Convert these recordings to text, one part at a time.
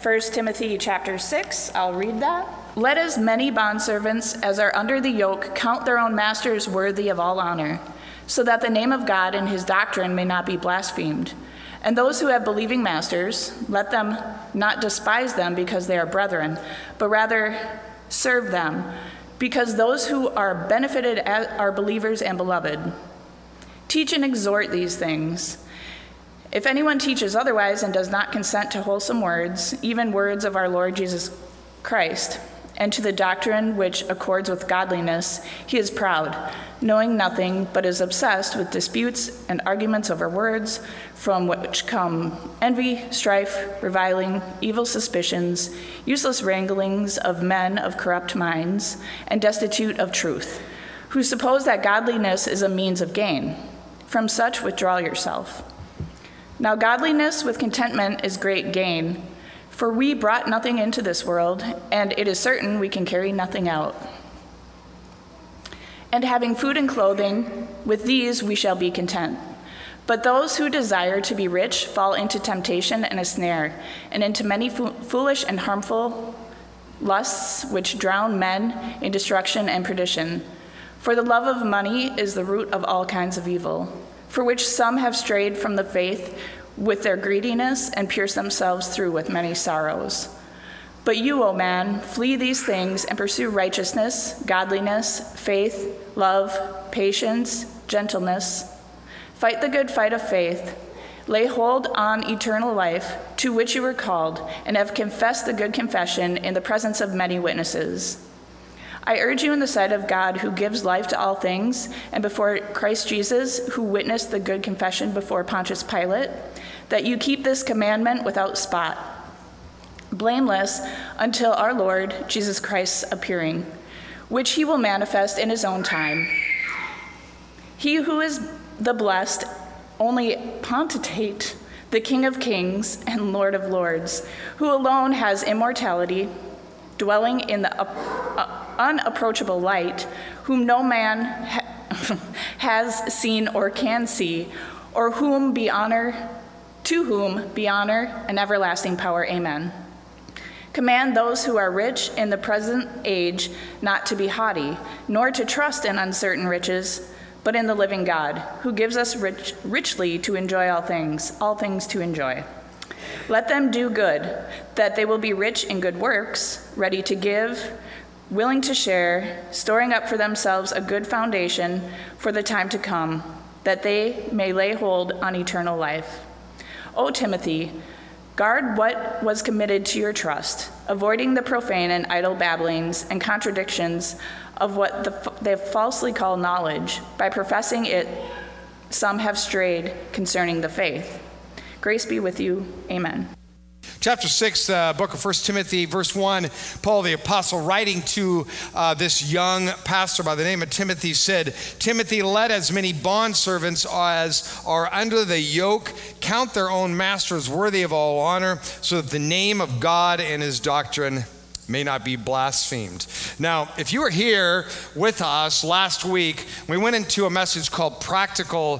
1 Timothy chapter 6, I'll read that. Let as many bondservants as are under the yoke count their own masters worthy of all honor, so that the name of God and his doctrine may not be blasphemed. And those who have believing masters, let them not despise them because they are brethren, but rather serve them, because those who are benefited are believers and beloved. Teach and exhort these things. If anyone teaches otherwise and does not consent to wholesome words, even words of our Lord Jesus Christ, and to the doctrine which accords with godliness, he is proud, knowing nothing, but is obsessed with disputes and arguments over words, from which come envy, strife, reviling, evil suspicions, useless wranglings of men of corrupt minds, and destitute of truth, who suppose that godliness is a means of gain. From such withdraw yourself. Now godliness with contentment is great gain, for we brought nothing into this world, and it is certain we can carry nothing out. And having food and clothing, with these we shall be content. But those who desire to be rich fall into temptation and a snare, and into many foolish and harmful lusts which drown men in destruction and perdition. For the love of money is the root of all kinds of evil, for which some have strayed from the faith with their greediness and pierced themselves through with many sorrows. But you, O man, flee these things and pursue righteousness, godliness, faith, love, patience, gentleness. Fight the good fight of faith. Lay hold on eternal life, to which you were called, and have confessed the good confession in the presence of many witnesses. I urge you in the sight of God, who gives life to all things, and before Christ Jesus, who witnessed the good confession before Pontius Pilate, that you keep this commandment without spot, blameless until our Lord Jesus Christ's appearing, which he will manifest in his own time. He who is the blessed only potentate, the King of kings and Lord of lords, who alone has immortality, dwelling in the unapproachable light, whom no man has seen or can see, or to whom be honor and everlasting power. Amen. Command those who are rich in the present age not to be haughty, nor to trust in uncertain riches, but in the living God, who gives us richly to enjoy all things to enjoy. Let them do good, that they will be rich in good works, ready to give, willing to share, storing up for themselves a good foundation for the time to come, that they may lay hold on eternal life. O Timothy, guard what was committed to your trust, avoiding the profane and idle babblings and contradictions of what they falsely call knowledge. By professing it, some have strayed concerning the faith. Grace be with you. Amen. Chapter 6, book of 1 Timothy, verse 1, Paul the apostle writing to this young pastor by the name of Timothy said, Timothy, let as many bondservants as are under the yoke count their own masters worthy of all honor, so that the name of God and his doctrine may not be blasphemed. Now, if you were here with us last week, we went into a message called practical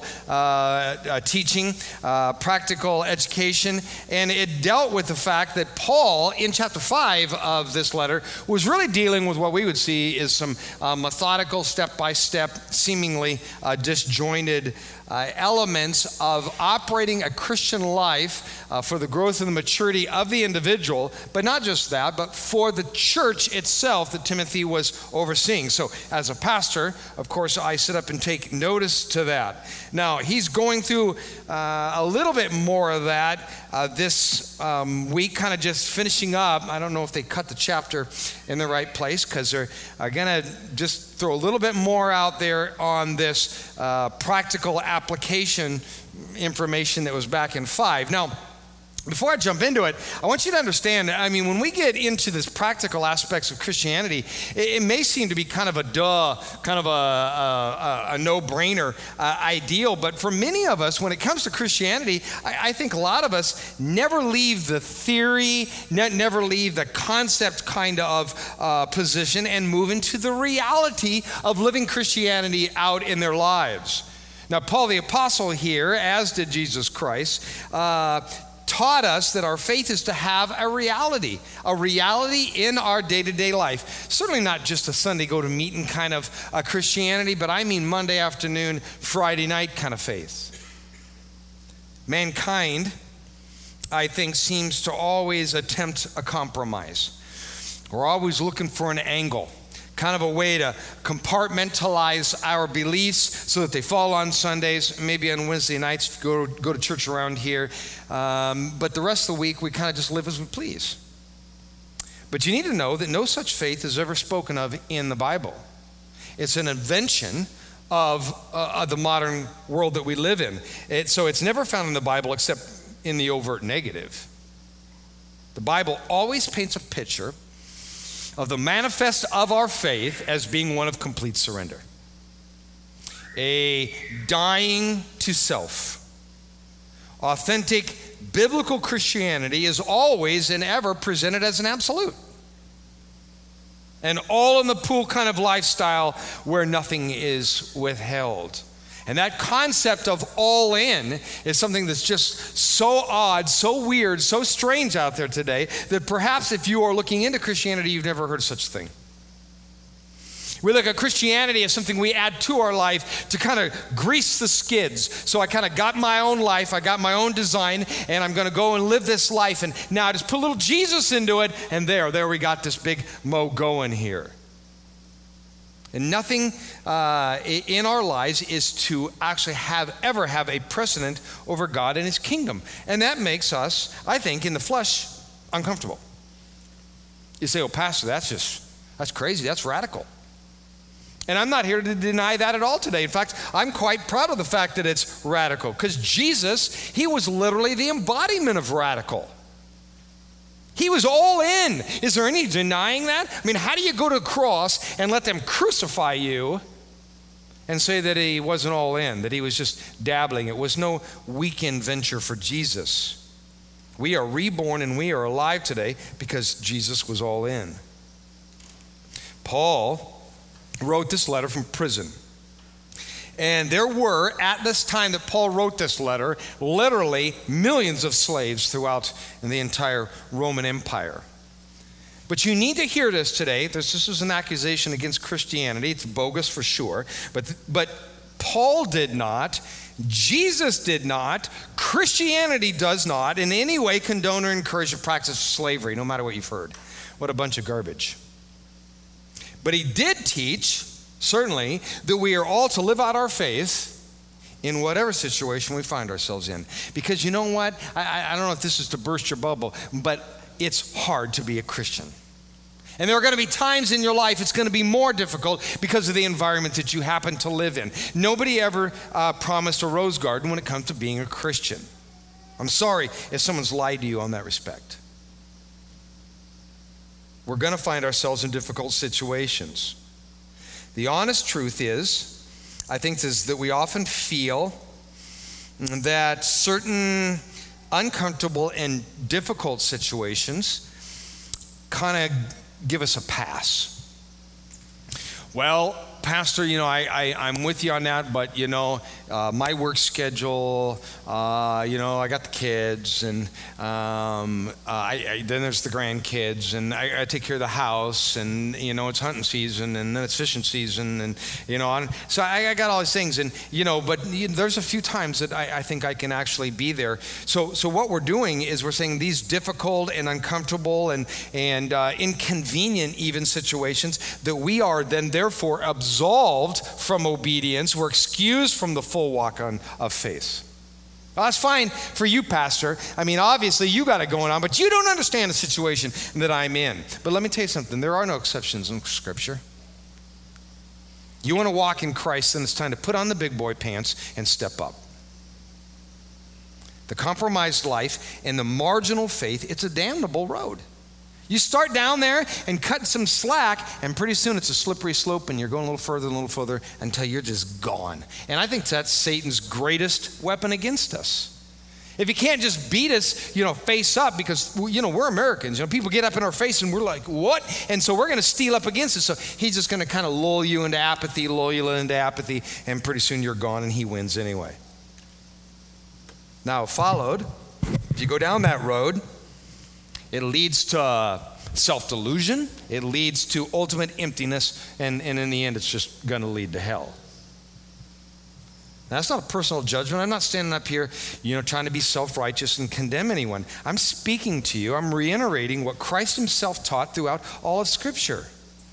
teaching, practical education, and it dealt with the fact that Paul, in chapter 5 of this letter, was really dealing with what we would see is some methodical, step-by-step, seemingly disjointed elements of operating a Christian life for the growth and the maturity of the individual, but not just that, but for the church itself that Timothy was overseeing. So as a pastor, of course, I sit up and take notice to that. Now, he's going through a little bit more of that this week, kind of just finishing up. I don't know if they cut the chapter in the right place, because they're going to just throw a little bit more out there on this practical application information that was back in 5. Now, before I jump into it, I want you to understand, I mean, when we get into this practical aspects of Christianity, it may seem to be kind of a kind of a no-brainer ideal, but for many of us, when it comes to Christianity, I think a lot of us never leave the theory, never leave the concept kind of position and move into the reality of living Christianity out in their lives. Now, Paul the apostle here, as did Jesus Christ, taught us that our faith is to have a reality in our day-to-day life. Certainly not just a Sunday go-to-meeting kind of Christianity, but I mean Monday afternoon, Friday night kind of faith. Mankind, I think, seems to always attempt a compromise. We're always looking for an angle, kind of a way to compartmentalize our beliefs so that they fall on Sundays, maybe on Wednesday nights, go to church around here. But the rest of the week, we kind of just live as we please. But you need to know that no such faith is ever spoken of in the Bible. It's an invention of the modern world that we live in. So it's never found in the Bible except in the overt negative. The Bible always paints a picture of the manifest of our faith as being one of complete surrender. A dying to self. Authentic biblical Christianity is always and ever presented as an absolute. An all-in-the-pool kind of lifestyle where nothing is withheld. And that concept of all in is something that's just so odd, so weird, so strange out there today that perhaps if you are looking into Christianity, you've never heard of such a thing. We look at Christianity as something we add to our life to kind of grease the skids. So I kind of got my own life, I got my own design, and I'm going to go and live this life. And now I just put a little Jesus into it, and there we got this big mo going here. And nothing in our lives is to actually ever have a precedent over God and his kingdom. And that makes us, I think, in the flesh, uncomfortable. You say, oh, Pastor, that's crazy, that's radical. And I'm not here to deny that at all today. In fact, I'm quite proud of the fact that it's radical. Because Jesus, he was literally the embodiment of radical. He was all in. Is there any denying that? I mean, how do you go to the cross and let them crucify you and say that he wasn't all in, that he was just dabbling? It was no weekend venture for Jesus. We are reborn and we are alive today because Jesus was all in. Paul wrote this letter from prison. And there were, at this time that Paul wrote this letter, literally millions of slaves throughout the entire Roman Empire. But you need to hear this today. This is an accusation against Christianity. It's bogus for sure. But Paul did not, Jesus did not, Christianity does not in any way condone or encourage the practice of slavery, no matter what you've heard. What a bunch of garbage. But he did teach, certainly, that we are all to live out our faith in whatever situation we find ourselves in. Because you know what? I don't know if this is to burst your bubble, but it's hard to be a Christian. And there are going to be times in your life it's going to be more difficult because of the environment that you happen to live in. Nobody ever promised a rose garden when it comes to being a Christian. I'm sorry if someone's lied to you on that respect. We're going to find ourselves in difficult situations. The honest truth is, I think, is that we often feel that certain uncomfortable and difficult situations kind of give us a pass. Well, Pastor, I'm with you on that, but, my work schedule, I got the kids, and then there's the grandkids, and I take care of the house, and, it's hunting season, and then it's fishing season, and, so I got all these things, and, but there's a few times that I think I can actually be there. So what we're doing is we're saying these difficult and uncomfortable and inconvenient even situations that we are then therefore absolved from obedience. We're excused from the full walk of faith. Well, that's fine for you, Pastor. I mean, obviously you got it going on, but you don't understand the situation that I'm in. But let me tell you something. There are no exceptions in Scripture. You want to walk in Christ, then it's time to put on the big boy pants and step up. The compromised life and the marginal faith, it's a damnable road. You start down there and cut some slack, and pretty soon it's a slippery slope, and you're going a little further until you're just gone. And I think that's Satan's greatest weapon against us. If he can't just beat us, face up, because, we're Americans. People get up in our face and we're like, what? And so we're going to steal up against it. So he's just going to kind of lull you into apathy, and pretty soon you're gone and he wins anyway. Now, followed If you go down that road, it leads to self-delusion. It leads to ultimate emptiness, and in the end, it's just going to lead to hell. Now, that's not a personal judgment. I'm not standing up here, trying to be self-righteous and condemn anyone. I'm speaking to you. I'm reiterating what Christ himself taught throughout all of Scripture.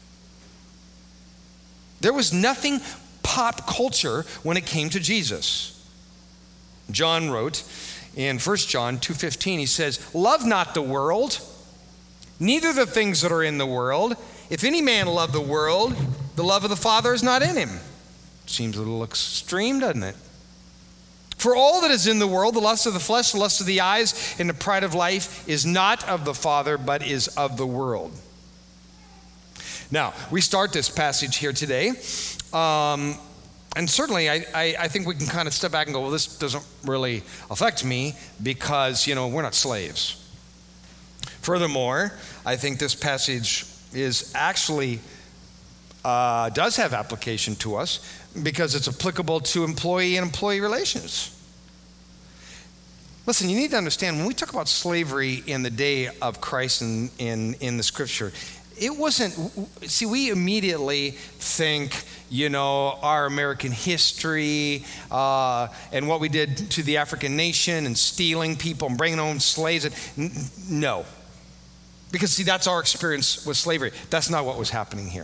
There was nothing pop culture when it came to Jesus. John wrote in 1 John 2:15, he says, "Love not the world, neither the things that are in the world. If any man love the world, the love of the Father is not in him." Seems a little extreme, doesn't it? "For all that is in the world, the lust of the flesh, the lust of the eyes, and the pride of life is not of the Father, but is of the world." Now, we start this passage here today, and certainly I think we can kind of step back and go, well, this doesn't really affect me because, we're not slaves. Furthermore, I think this passage is actually does have application to us because it's applicable to employee and employee relations. Listen, you need to understand, when we talk about slavery in the day of Christ in the Scripture, it wasn't, we immediately think, our American history and what we did to the African nation and stealing people and bringing home slaves. No. Because, that's our experience with slavery. That's not what was happening here.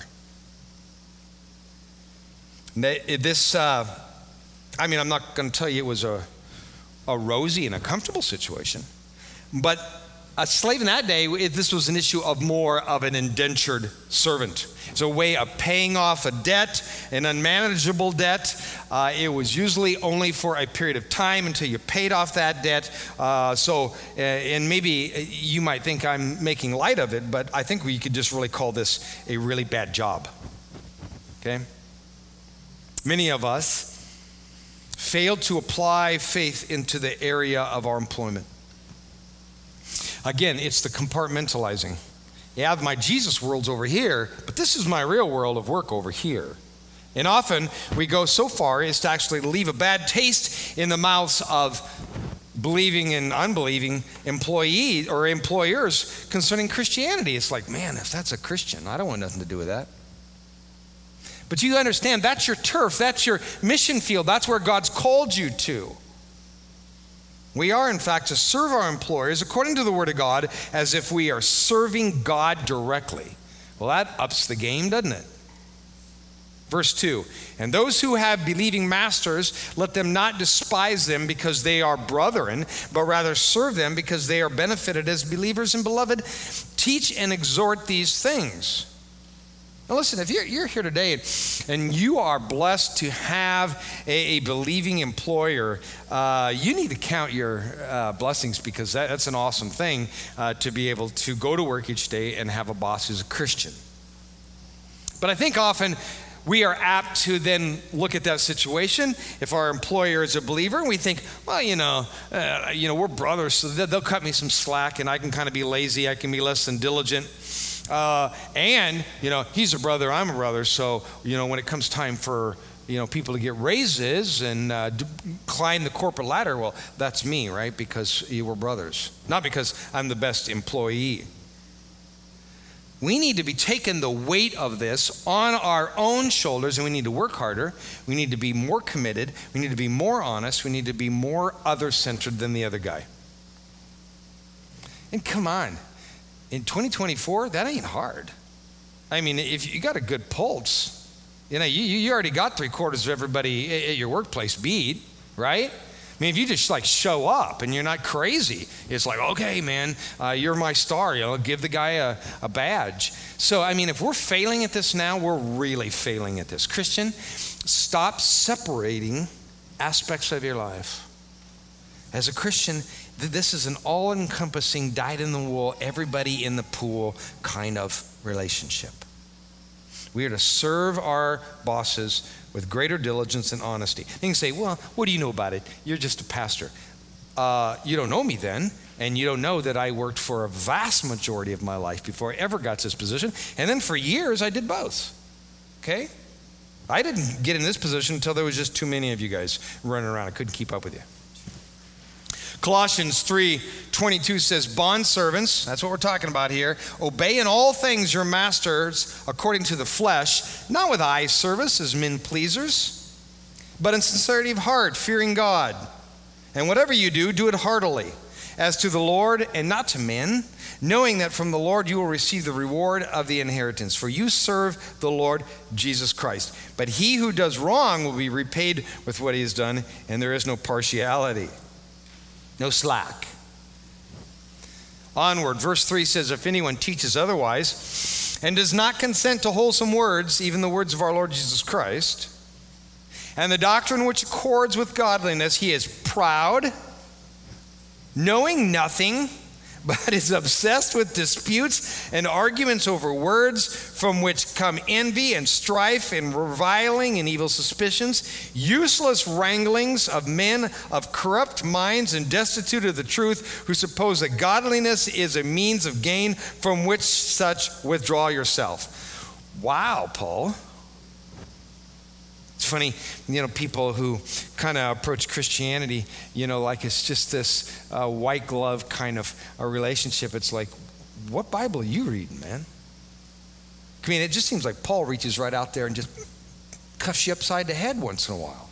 I'm not going to tell you it was a rosy and a comfortable situation, but a slave in that day, this was an issue of more of an indentured servant. It's a way of paying off a debt, an unmanageable debt. It was usually only for a period of time until you paid off that debt. And maybe you might think I'm making light of it, but I think we could just really call this a really bad job. Okay? Many of us fail to apply faith into the area of our employment. Again, it's the compartmentalizing. Yeah, my Jesus world's over here, but this is my real world of work over here. And often we go so far as to actually leave a bad taste in the mouths of believing and unbelieving employees or employers concerning Christianity. It's like, man, if that's a Christian, I don't want nothing to do with that. But you understand, that's your turf, that's your mission field, that's where God's called you to. We are, in fact, to serve our employers according to the Word of God as if we are serving God directly. Well, that ups the game, doesn't it? Verse 2, "And those who have believing masters, let them not despise them because they are brethren, but rather serve them because they are benefited as believers. And beloved, teach and exhort these things." Now listen, if you're here today and you are blessed to have a believing employer, you need to count your blessings, because that's an awesome thing to be able to go to work each day and have a boss who's a Christian. But I think often we are apt to then look at that situation. If our employer is a believer, and we think, well, we're brothers, so they'll cut me some slack, and I can kind of be lazy, I can be less than diligent. And he's a brother, I'm a brother, so when it comes time for people to get raises and climb the corporate ladder, well, that's me, right? Because you were brothers, not because I'm the best employee. We need to be taking the weight of this on our own shoulders, and we need to work harder. We need to be more committed. We need to be more honest. We need to be more other-centered than the other guy. And come on. In 2024, that ain't hard. I mean, if you got a good pulse, you already got 3/4 of everybody at your workplace beat, right? I mean, if you just show up and you're not crazy, it's like, okay, man, you're my star. Give the guy a badge. So, I mean, if we're failing at this now, we're really failing at this. Christian, stop separating aspects of your life. As a Christian, this is an all-encompassing, dyed-in-the-wool, everybody in the pool kind of relationship. We are to serve our bosses with greater diligence and honesty. You can say, well, what do you know about it? You're just a pastor. You don't know me then, and you don't know that I worked for a vast majority of my life before I ever got to this position. And then for years, I did both. Okay? I didn't get in this position until there was just too many of you guys running around. I couldn't keep up with you. Colossians 3:22 says, bondservants, that's what we're talking about here, obey in all things your masters according to the flesh, not with eye service as men pleasers, but in sincerity of heart, fearing God. And whatever you do, do it heartily, as to the Lord and not to men, knowing that from the Lord you will receive the reward of the inheritance. For you serve the Lord Jesus Christ. But he who does wrong will be repaid with what he has done, and there is no partiality, no slack. Onward, verse 3 says, if anyone teaches otherwise and does not consent to wholesome words, even the words of our Lord Jesus Christ, and the doctrine which accords with godliness, he is proud, knowing nothing, but is obsessed with disputes and arguments over words, from which come envy and strife and reviling and evil suspicions, useless wranglings of men of corrupt minds and destitute of the truth, who suppose that godliness is a means of gain, from which such withdraw yourself. Wow, Paul. It's funny, people who kind of approach Christianity, like it's just this white glove kind of a relationship. It's like, what Bible are you reading, man? I mean, it just seems like Paul reaches right out there and just cuffs you upside the head once in a while.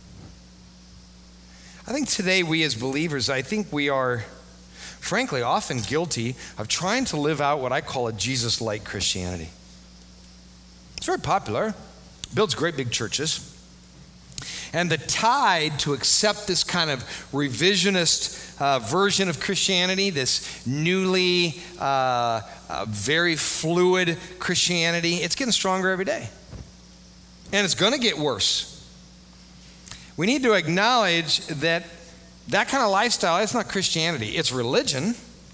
I think today we as believers, we are, frankly, often guilty of trying to live out what I call a Jesus-like Christianity. It's very popular. Builds great big churches. And the tide to accept this kind of revisionist version of Christianity, this newly, very fluid Christianity, it's getting stronger every day. And it's going to get worse. We need to acknowledge that kind of lifestyle, it's not Christianity, it's religion.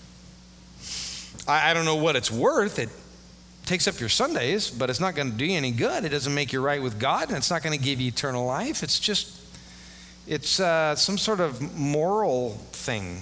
I don't know what it's worth. It takes up your Sundays, but it's not going to do you any good. It doesn't make you right with God, and it's not going to give you eternal life. It's some sort of moral thing.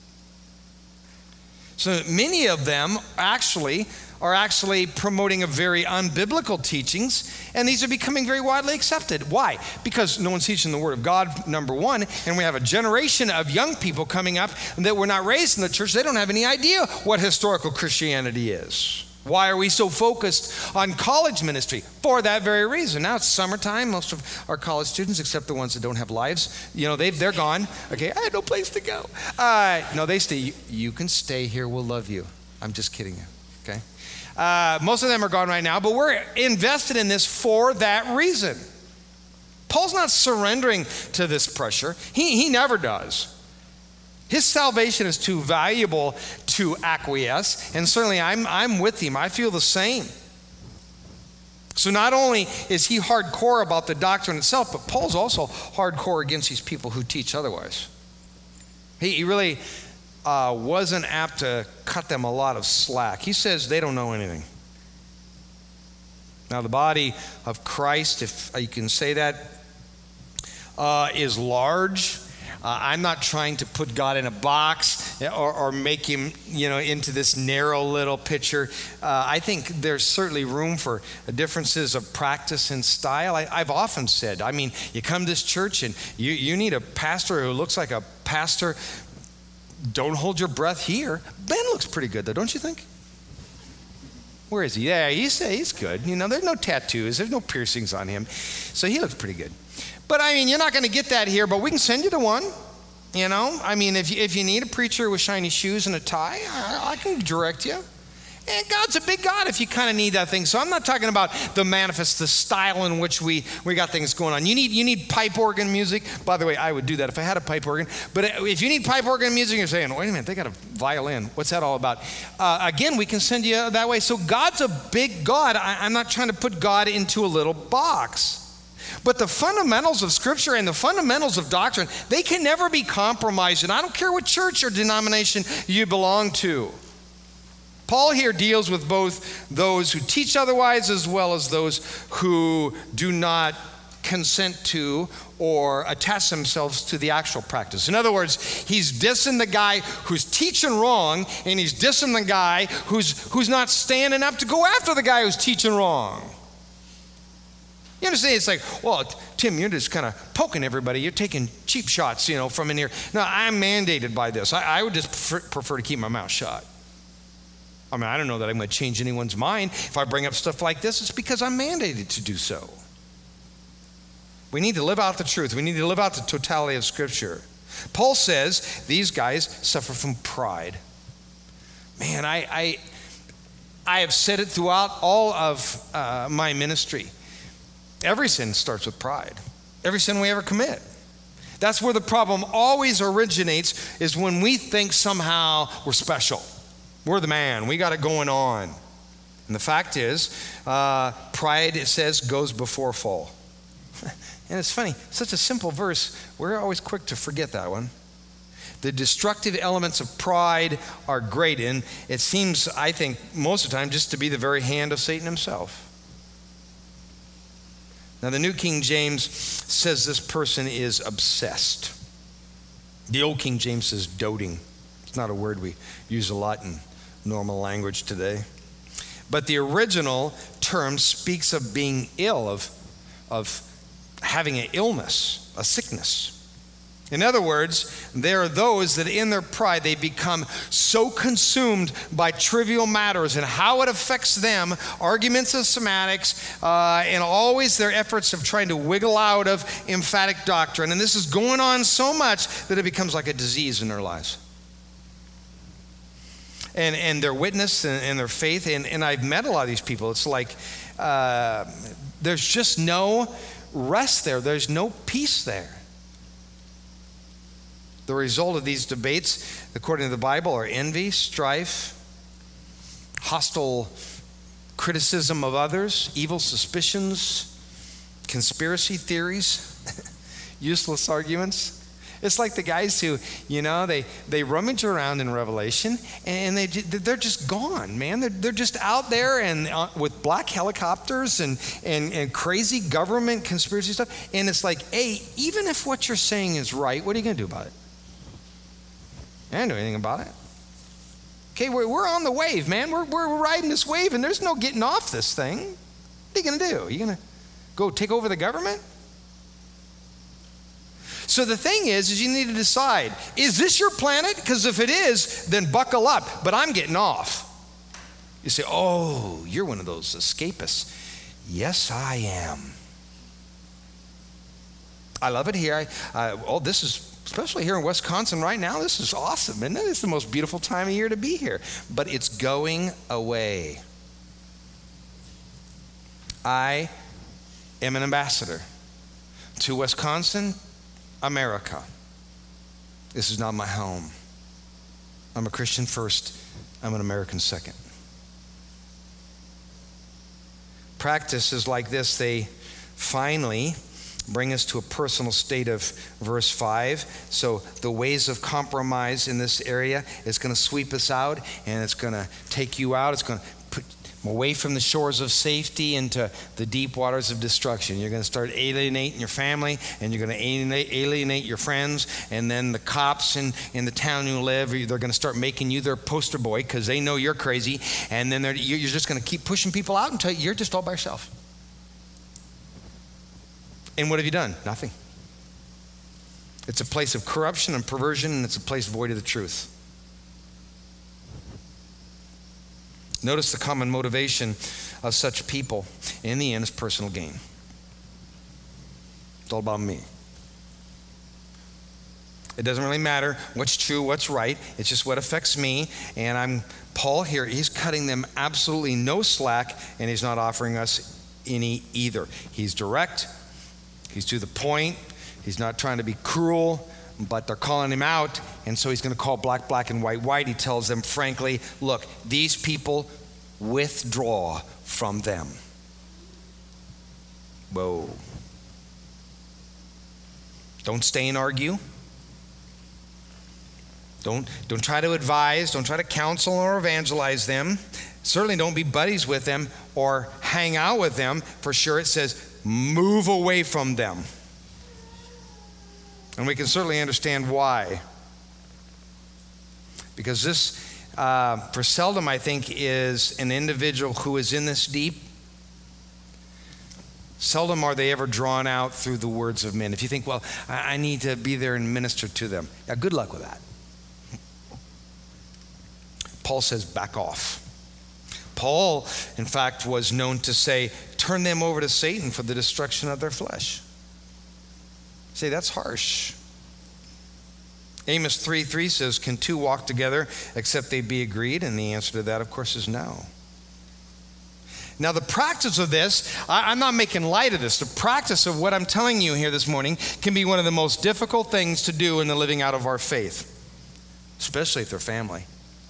So many of them are actually promoting a very unbiblical teachings, and these are becoming very widely accepted. Why? Because no one's teaching the Word of God, number one, and we have a generation of young people coming up that were not raised in the church. They don't have any idea what historical Christianity is. Why are we so focused on college ministry? For that very reason. Now it's summertime. Most of our college students, except the ones that don't have lives, they're gone. Okay, I had no place to go. No, they stay. You can stay here. We'll love you. I'm just kidding you. Okay. Most of them are gone right now, but we're invested in this for that reason. Paul's not surrendering to this pressure. He never does. His salvation is too valuable to acquiesce, and certainly I'm with him. I feel the same. So not only is he hardcore about the doctrine itself, but Paul's also hardcore against these people who teach otherwise. He really wasn't apt to cut them a lot of slack. He says they don't know anything. Now the body of Christ, if you can say that, is large. I'm not trying to put God in a box or make him, into this narrow little picture. I think there's certainly room for differences of practice and style. I've often said, you come to this church and you need a pastor who looks like a pastor. Don't hold your breath here. Ben looks pretty good though, don't you think? Where is he? Yeah, he's good. There's no tattoos. There's no piercings on him. So he looks pretty good. But you're not going to get that here, but we can send you to one. If you need a preacher with shiny shoes and a tie, I can direct you. And God's a big God if you kind of need that thing. So I'm not talking about the style in which we got things going on. You need pipe organ music. By the way, I would do that if I had a pipe organ. But if you need pipe organ music, you're saying, wait a minute, they got a violin. What's that all about? Again, we can send you that way. So God's a big God. I'm not trying to put God into a little box. But the fundamentals of Scripture and the fundamentals of doctrine, they can never be compromised. And I don't care what church or denomination you belong to. Paul here deals with both those who teach otherwise as well as those who do not consent to or attach themselves to the actual practice. In other words, he's dissing the guy who's teaching wrong, and he's dissing the guy who's not standing up to go after the guy who's teaching wrong. You understand? It's like, well, Tim, you're just kind of poking everybody. You're taking cheap shots, from in here. No, I'm mandated by this. I would just prefer to keep my mouth shut. I mean, I don't know that I'm going to change anyone's mind. If I bring up stuff like this, it's because I'm mandated to do so. We need to live out the truth. We need to live out the totality of Scripture. Paul says these guys suffer from pride. Man, I have said it throughout all of my ministry. Every sin starts with pride. Every sin we ever commit. That's where the problem always originates, is when we think somehow we're special. We're the man. We got it going on. And the fact is, pride, it says, goes before fall. And it's funny, such a simple verse, we're always quick to forget that one. The destructive elements of pride are great, and it seems, I think, most of the time just to be the very hand of Satan himself. Now, the New King James says this person is obsessed. The Old King James says doting. It's not a word we use a lot in normal language today. But the original term speaks of being ill, of having an illness, a sickness. In other words, there are those that in their pride, they become so consumed by trivial matters and how it affects them, arguments of semantics, and always their efforts of trying to wiggle out of emphatic doctrine. And this is going on so much that it becomes like a disease in their lives. And their witness and their faith, and I've met a lot of these people, it's like there's just no rest there. There's no peace there. The result of these debates, according to the Bible, are envy, strife, hostile criticism of others, evil suspicions, conspiracy theories, useless arguments. It's like the guys who, they rummage around in Revelation and they're just gone, man. They're just out there and with black helicopters and crazy government conspiracy stuff. And it's like, hey, even if what you're saying is right, what are you going to do about it? I didn't do anything about it. Okay, we're on the wave, man. We're riding this wave and there's no getting off this thing. What are you going to do? Are you going to go take over the government? So the thing is you need to decide, is this your planet? Because if it is, then buckle up, but I'm getting off. You say, oh, you're one of those escapists. Yes, I am. I love it here. This is, especially here in Wisconsin right now, this is awesome, isn't it? It's the most beautiful time of year to be here, but it's going away. I am an ambassador to Wisconsin, America. This is not my home. I'm a Christian first. I'm an American second. Practices like this, they finally bring us to a personal state of verse 5. So the ways of compromise in this area is going to sweep us out, and it's going to take you out. It's going to put away from the shores of safety into the deep waters of destruction. You're going to start alienating your family, and you're going to alienate your friends, and then the cops in the town you live, they're going to start making you their poster boy because they know you're crazy, and then you're just going to keep pushing people out until you're just all by yourself. And what have you done? Nothing. It's a place of corruption and perversion, and it's a place void of the truth. Notice the common motivation of such people in the end is personal gain. It's all about me. It doesn't really matter what's true, what's right. It's just what affects me. And Paul here, he's cutting them absolutely no slack, and he's not offering us any either. He's direct. He's to the point. He's not trying to be cruel, but they're calling him out, and so he's going to call black, black, and white, white. He tells them frankly, look, these people, withdraw from them. Whoa. Don't stay and argue. Don't try to advise. Don't try to counsel or evangelize them. Certainly don't be buddies with them or hang out with them. For sure it says, move away from them. And we can certainly understand why. Because this, for seldom, I think, is an individual who is in this deep, Seldom are they ever drawn out through the words of men. If you think, well, I need to be there and minister to them, yeah, good luck with that. Paul says, back off. Paul, in fact, was known to say, turn them over to Satan for the destruction of their flesh. Say, that's harsh. Amos 3:3 says, can two walk together except they be agreed? And the answer to that, of course, is no. Now, the practice of this, I'm not making light of this. The practice of what I'm telling you here this morning can be one of the most difficult things to do in the living out of our faith, especially if they're family.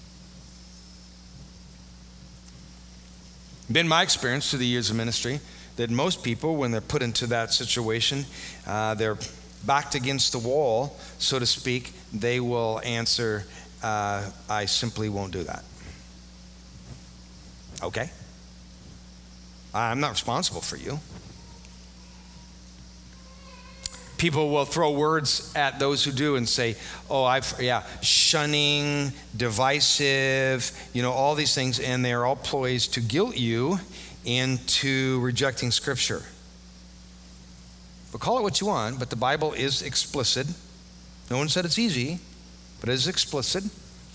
Been my experience through the years of ministry that most people, when they're put into that situation, they're backed against the wall, so to speak, they will answer, I simply won't do that. Okay? I'm not responsible for you. People will throw words at those who do and say, shunning, divisive, all these things, and they are all ploys to guilt you into rejecting Scripture. But call it what you want, but the Bible is explicit. No one said it's easy, but it is explicit.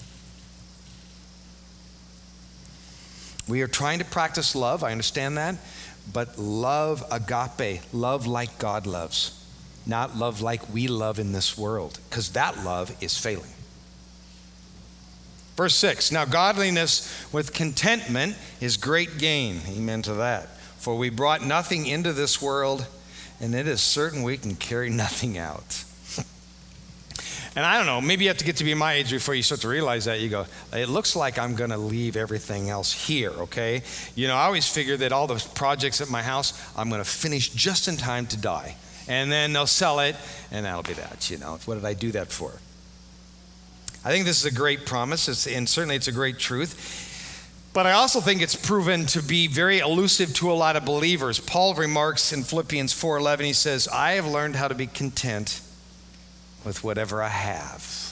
We are trying to practice love, I understand that, but love agape, love like God loves, not love like we love in this world, because that love is failing. Verse 6, now godliness with contentment is great gain. Amen to that. For we brought nothing into this world, and it is certain we can carry nothing out. And I don't know, maybe you have to get to be my age before you start to realize that. You go, it looks like I'm going to leave everything else here, okay? I always figure that all those projects at my house, I'm going to finish just in time to die. And then they'll sell it, and that'll be that, What did I do that for? I think this is a great promise, and certainly it's a great truth. But I also think it's proven to be very elusive to a lot of believers. Paul remarks in Philippians 4:11, he says, I have learned how to be content with whatever I have.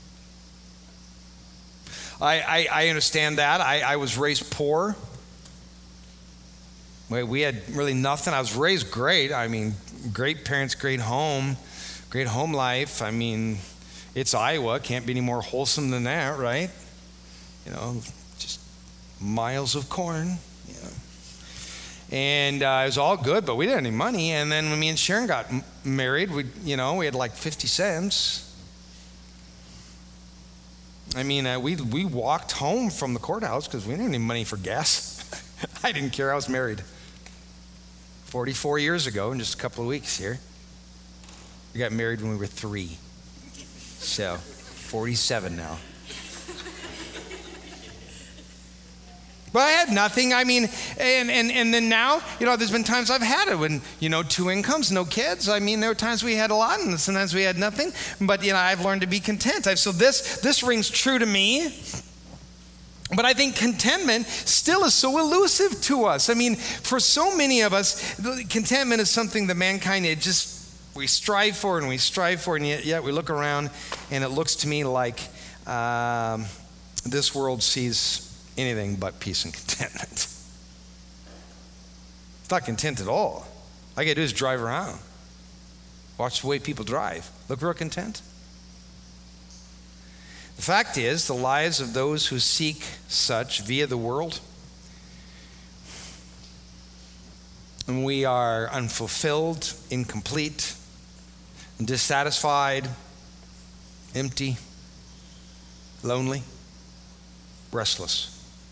I understand that. I was raised poor. We had really nothing. I was raised great. Great parents, great home life. It's Iowa. Can't be any more wholesome than that, right? Just miles of corn. And it was all good, but we didn't have any money. And then when me and Sharon got married, we had like 50 cents. We walked home from the courthouse because we didn't have any money for gas. I didn't care. I was married 44 years ago in just a couple of weeks here. We got married when we were 3. So 47 now. But I had nothing. And then now, there's been times I've had it when, 2 incomes, no kids. There were times we had a lot and sometimes we had nothing. But, I've learned to be content. So this rings true to me. But I think contentment still is so elusive to us. For so many of us, contentment is something that mankind we strive for, and yet we look around and it looks to me like this world sees anything but peace and contentment. It's not content at all. All I gotta do is drive around. Watch the way people drive. Look real content. The fact is, the lives of those who seek such via the world, and we are unfulfilled, incomplete, dissatisfied, empty, lonely, restless.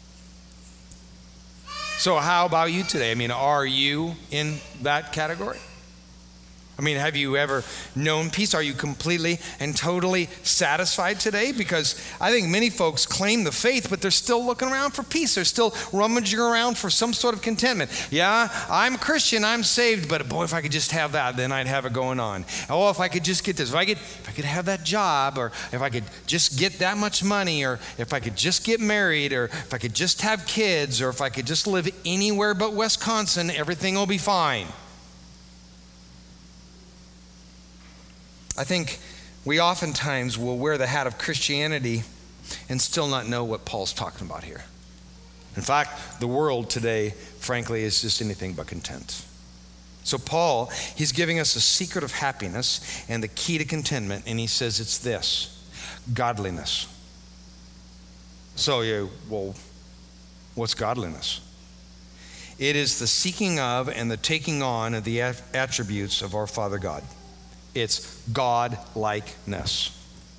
So how about you today? Are you in that category? Have you ever known peace? Are you completely and totally satisfied today? Because I think many folks claim the faith, but they're still looking around for peace. They're still rummaging around for some sort of contentment. Yeah, I'm a Christian, I'm saved, but boy, if I could just have that, then I'd have it going on. Oh, if I could just get this, if I could have that job, or if I could just get that much money, or if I could just get married, or if I could just have kids, or if I could just live anywhere but Wisconsin, everything will be fine. I think we oftentimes will wear the hat of Christianity and still not know what Paul's talking about here. In fact, the world today, frankly, is just anything but content. So Paul, he's giving us a secret of happiness and the key to contentment, and he says it's this: godliness. So well, what's godliness? It is the seeking of and the taking on of the attributes of our Father God. It's God-likeness.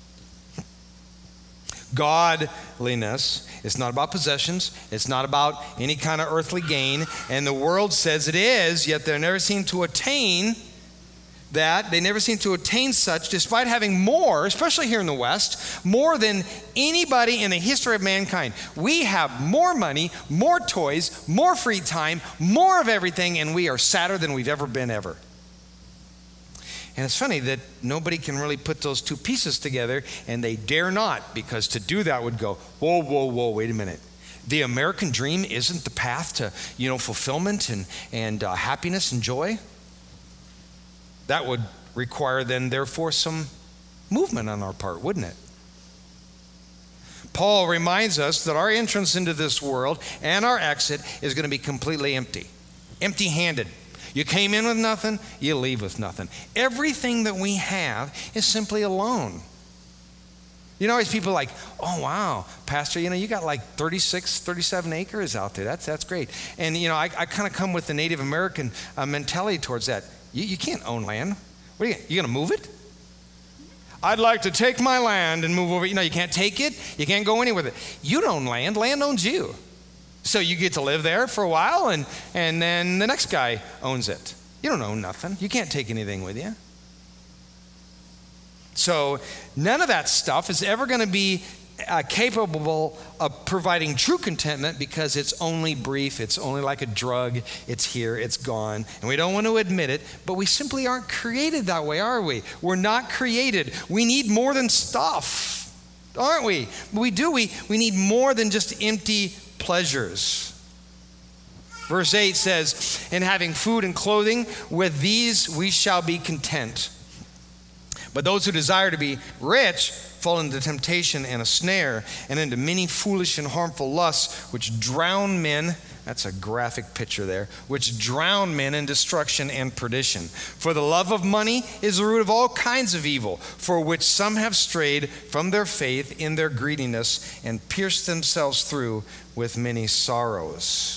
Godliness is not about possessions. It's not about any kind of earthly gain. And the world says it is, yet they never seem to attain that. They never seem to attain such, despite having more, especially here in the West, more than anybody in the history of mankind. We have more money, more toys, more free time, more of everything, and we are sadder than we've ever been ever. And it's funny that nobody can really put those two pieces together, and they dare not, because to do that would go, whoa, wait a minute. The American dream isn't the path to, fulfillment and happiness and joy? That would require then, therefore, some movement on our part, wouldn't it? Paul reminds us that our entrance into this world and our exit is going to be completely empty-handed. You came in with nothing, you leave with nothing. Everything that we have is simply a loan. Always people like, oh, wow, Pastor, you got like 36, 37 acres out there. That's great. And, I kind of come with the Native American mentality towards that. You can't own land. What are you going to move it? I'd like to take my land and move over. You can't take it. You can't go anywhere with it. You don't own land. Land owns you. So you get to live there for a while, and then the next guy owns it. You don't own nothing. You can't take anything with you. So none of that stuff is ever going to be capable of providing true contentment, because it's only brief. It's only like a drug. It's here. It's gone. And we don't want to admit it, but we simply aren't created that way, are we? We're not created. We need more than stuff, aren't we? We do. We need more than just empty pleasures. Verse 8 says, "In having food and clothing, with these we shall be content. But those who desire to be rich fall into temptation and a snare, and into many foolish and harmful lusts, which drown men," that's a graphic picture there, "which drown men in destruction and perdition. For the love of money is the root of all kinds of evil, for which some have strayed from their faith in their greediness, and pierced themselves through with many sorrows."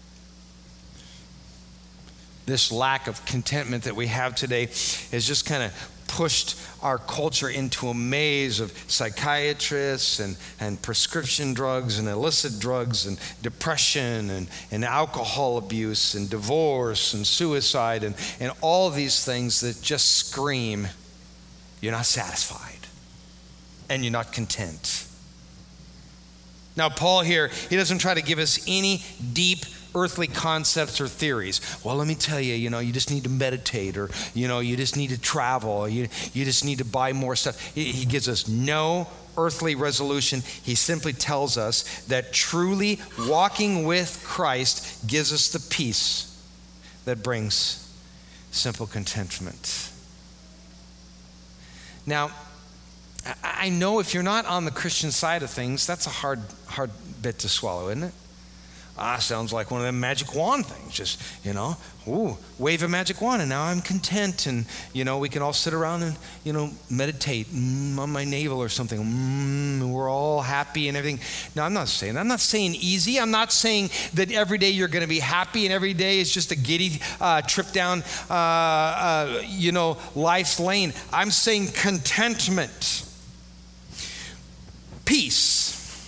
This lack of contentment that we have today has just kind of pushed our culture into a maze of psychiatrists and prescription drugs and illicit drugs and depression and alcohol abuse and divorce and suicide and all these things that just scream, you're not satisfied and you're not content. Now, Paul here, he doesn't try to give us any deep earthly concepts or theories. Well, let me tell you, you just need to meditate, or, you just need to travel, you just need to buy more stuff. He gives us no earthly resolution. He simply tells us that truly walking with Christ gives us the peace that brings simple contentment. Now, I know if you're not on the Christian side of things, that's a hard bit to swallow, isn't it? Sounds like one of them magic wand things. Just, wave a magic wand and now I'm content. And, we can all sit around and, meditate on my navel or something. And we're all happy and everything. No, I'm not saying that. I'm not saying easy. I'm not saying that every day you're going to be happy and every day is just a giddy trip down, life's lane. I'm saying contentment. Peace.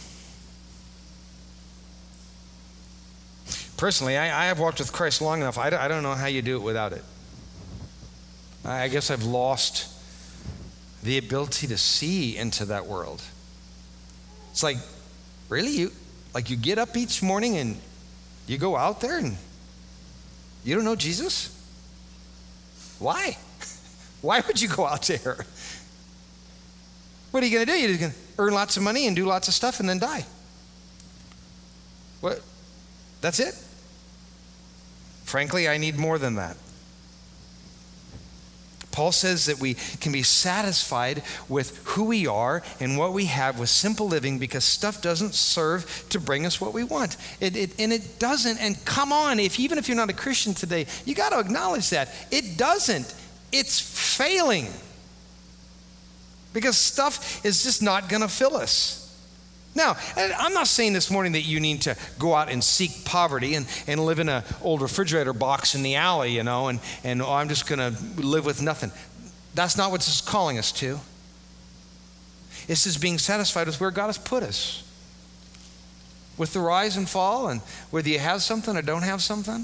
Personally, I have walked with Christ long enough. I don't know how you do it without it. I guess I've lost the ability to see into that world. It's like, really? You get up each morning and you go out there and you don't know Jesus? Why? Why would you go out there? What are you going to do? You're just going to earn lots of money and do lots of stuff and then die. What? That's it? Frankly, I need more than that. Paul says that we can be satisfied with who we are and what we have with simple living because stuff doesn't serve to bring us what we want. It doesn't. And come on, even if you're not a Christian today, you got to acknowledge that. It doesn't. It's failing. Because stuff is just not going to fill us. Now, I'm not saying this morning that you need to go out and seek poverty and live in an old refrigerator box in the alley, and I'm just going to live with nothing. That's not what this is calling us to. It's just being satisfied with where God has put us. With the rise and fall, and whether you have something or don't have something.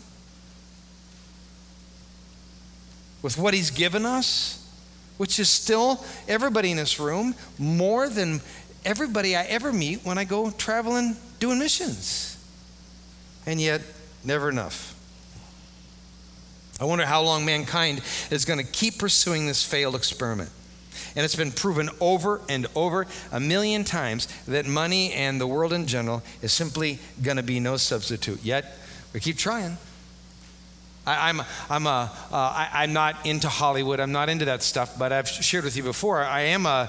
With what he's given us, which is still, everybody in this room, more than everybody I ever meet when I go traveling doing missions. And yet, never enough. I wonder how long mankind is going to keep pursuing this failed experiment. And it's been proven over and over 1,000,000 times that money and the world in general is simply going to be no substitute. Yet, we keep trying. I'm not into Hollywood. I'm not into that stuff, but I've shared with you before, I am a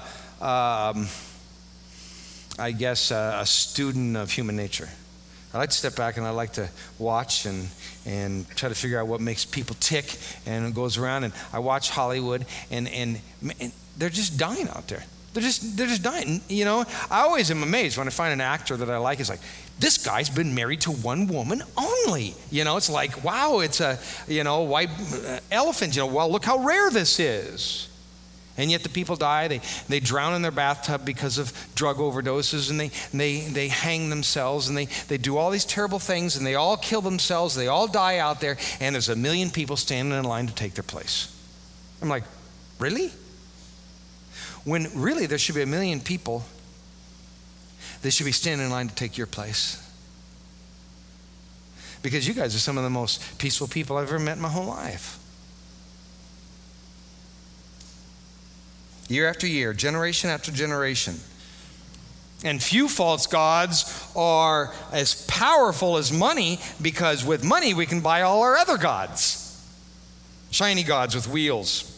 student of human nature. I like to step back and I like to watch and try to figure out what makes people tick, and it goes around, and I watch Hollywood and they're just dying out there. They're just dying. I always am amazed when I find an actor that I like. It's like, this guy's been married to one woman only. It's like, wow, it's a, white elephant. Well, look how rare this is. And yet the people die. They drown in their bathtub because of drug overdoses, and they hang themselves, and they do all these terrible things, and they all kill themselves. They all die out there, and there's 1,000,000 people standing in line to take their place. I'm like, really? When really there should be 1,000,000 people that should be standing in line to take your place. Because you guys are some of the most peaceful people I've ever met in my whole life. Year after year, generation after generation. And few false gods are as powerful as money, because with money we can buy all our other gods. Shiny gods with wheels.